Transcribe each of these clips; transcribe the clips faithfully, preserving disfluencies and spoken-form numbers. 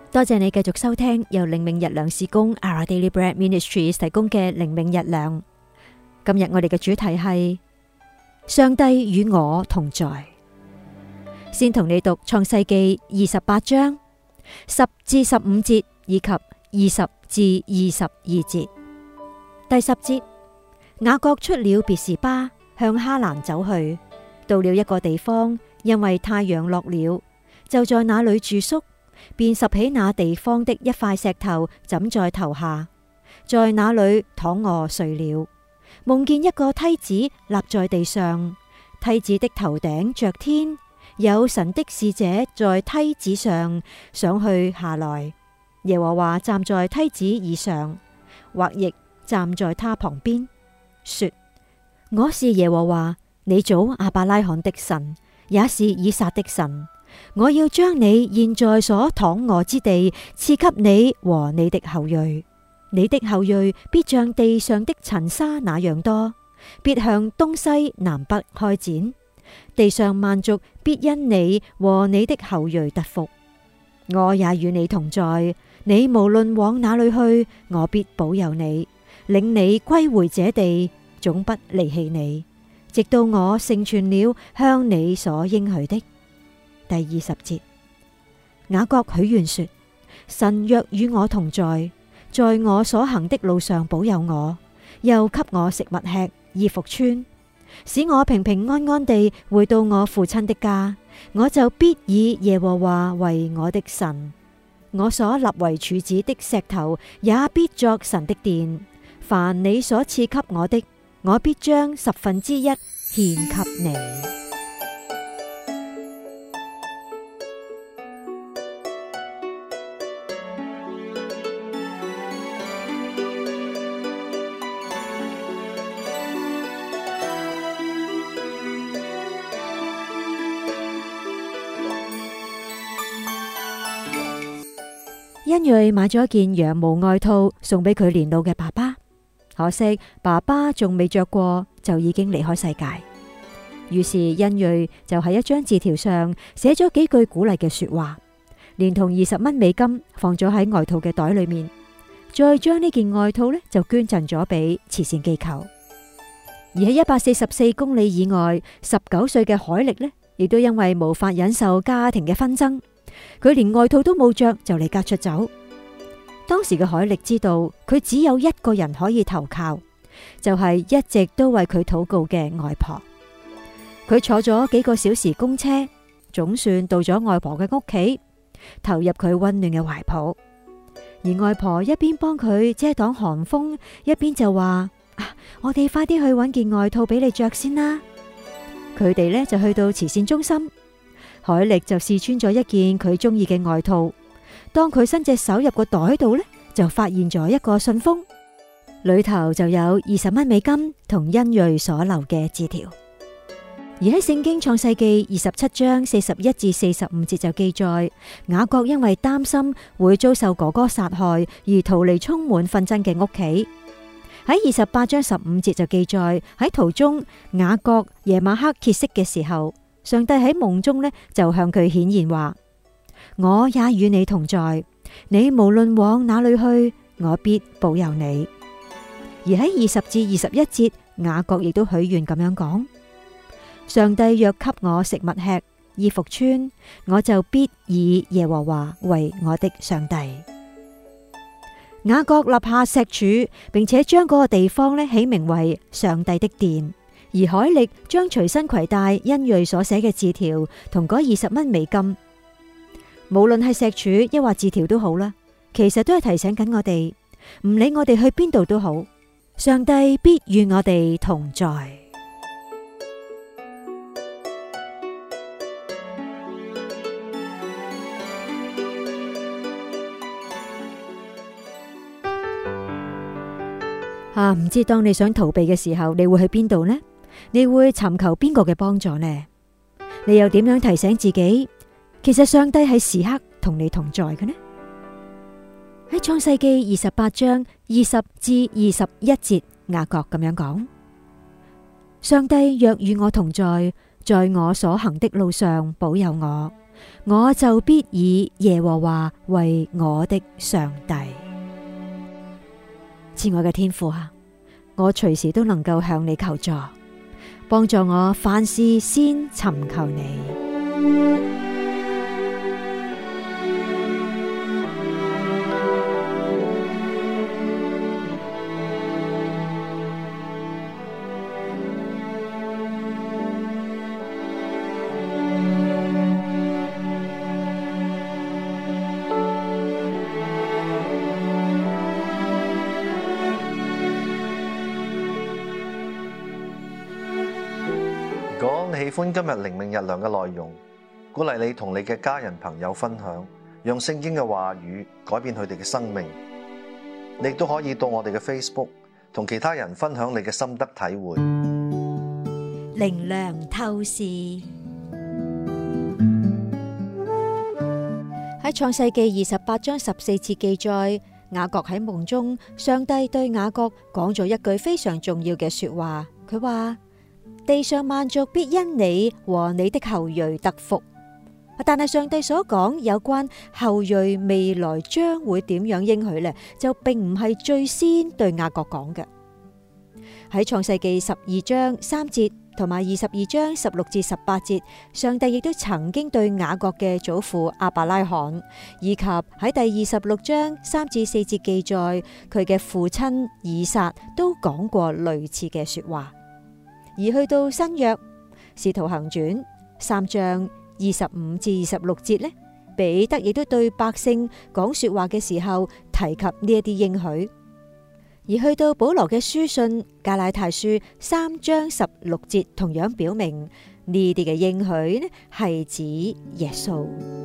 多謝你繼續收聽由靈命日糧事工 Our Daily Bread Ministries 提供嘅靈命日糧。今日我哋嘅主題係上帝與我同在。先同你讀創世記二十八章十至十五節以及二十至二十二節。第十節，雅各出了別是巴，向哈蘭走去，到了一個地方，因為太陽落了，就在那裏住宿，便拾起那地方的一塊石頭枕在頭下，在那裏躺臥睡了。夢見一個梯子立在地上，梯子的頭頂着天，有神的使者在梯子上上去下來。耶和華站在梯子以上，或亦站在他旁邊，說：我是耶和華，你祖亞伯拉罕的神，也是以撒的神。我要將你現在所躺臥之地賜給你和你的後裔，你的後裔必像地上的塵沙那樣多，必向東西南北開展。地上萬族必因你和你的後裔得福。我也與你同在，你無論往哪裏去，我必保佑你，領你歸回這地，總不離棄你，直到我成全了向你所應許的。第二十節，雅各許願說：神若與我同在，在我所行的路上保佑我，又給我食物吃，衣服穿，使我平平安安地回到我父親的家，我就必以耶和華為我的神。我所立為柱子的石頭也必作神的殿。凡你所賜給我的，我必將十分之一獻給你。恩瑞買咗一件羊毛外套送俾佢年老嘅爸爸，可惜爸爸仲未着過就已經離開世界。於是恩瑞就喺一張字條上寫咗幾句鼓勵嘅說話，連同二十蚊美金放咗喺外套嘅袋裏面，再將呢件外套呢就捐贈咗俾慈善機構。而喺一百四十四公里以外，十九歲嘅海力呢，亦都因為無法忍受家庭嘅紛爭，佢連外套都冇着就離家出走。當時嘅海力知道佢只有一個人可以投靠，就係一直都為佢禱告嘅外婆。佢坐咗幾個小時公車，總算到咗外婆嘅屋企，投入佢溫暖嘅懷抱。而外婆一邊幫佢遮擋寒風，一邊就話：啊，我哋快啲去搵件外套俾你着先啦。佢哋呢就去到慈善中心。海力就試穿咗一件佢中意嘅外套，當佢伸隻手入個袋度呢，就發現咗一個信封，裏頭就有二十蚊美金同恩瑞所留嘅字條。而喺聖經創世記二十七章四十一至四十五節就記載，雅各因為擔心會遭受哥哥殺害而逃離充滿紛爭嘅屋企。喺二十八章十五節就記載，喺途中雅各夜晚黑歇息嘅時候，上帝喺夢中呢就向佢顯現話：我也與你同在，你無論往哪裏去，我必保佑你。而喺二十至二十一節，雅各亦都許願咁樣講：上帝若給我食物吃，衣服穿，我就必以耶和華為我的上帝。雅各立下石柱，並且將嗰個地方呢起名為上帝的殿。而海力將隨身攜帶恩瑞所寫嘅字條同嗰二十蚊美金，無論係石柱抑或字條都好啦，其實都係提醒緊我哋，唔理我哋去邊度都好，上帝必與我哋同在。啊，唔知當你想逃避嘅時候，你會去邊度呢？你會尋求邊個嘅幫助呢？你又點樣提醒自己，其實上帝係時刻同你同在嘅呢？喺創世記二十八章二十至二十一節，雅各咁樣講：上帝若與我同在，在我所行的路上保佑我， 我就必以耶和華為我的上帝。親愛嘅天父啊，我隨時都能夠向你求助，幫助我凡事先尋求你。 如果你喜歡今日靈命日糧嘅內容，鼓勵你同你嘅家人朋友分享，讓聖經嘅話語改變佢哋嘅生命。你亦都可以到我哋嘅 Facebook 同其他人分享你嘅心得體會。 靈糧透視喺創世記二十八章十四節記載，雅各喺夢中，上帝對雅各講咗一句非常重要嘅說話，佢話：地上萬族必因你和你的後裔得福。但係上帝所講有關後裔未來將會點樣應許呢，就並唔係最先對雅各講嘅。喺創世記十二章三節同埋二十二章十六至十八節，上帝亦都曾經對雅各嘅祖父亞伯拉罕，以及喺第二十六章三至四節記載佢嘅父親以撒都講過類似嘅說話。而去到新約使徒行傳三章二十五至二十六節呢，彼得亦都對百姓講說話嘅時候提及呢一啲應許。而去到保羅嘅書信加拉太書三章十六節，同樣表明呢啲嘅應許呢係指耶穌。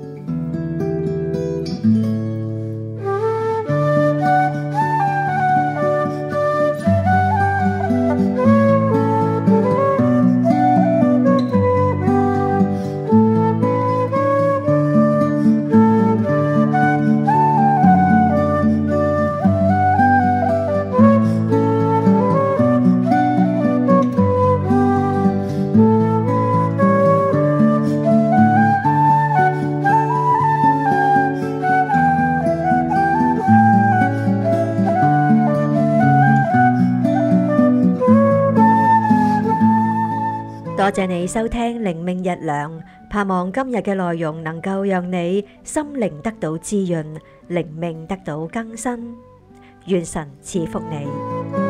多謝你收聽靈命日糧，盼望今日嘅內容能夠讓你心靈得到滋潤，靈命得到更新。願神賜福你。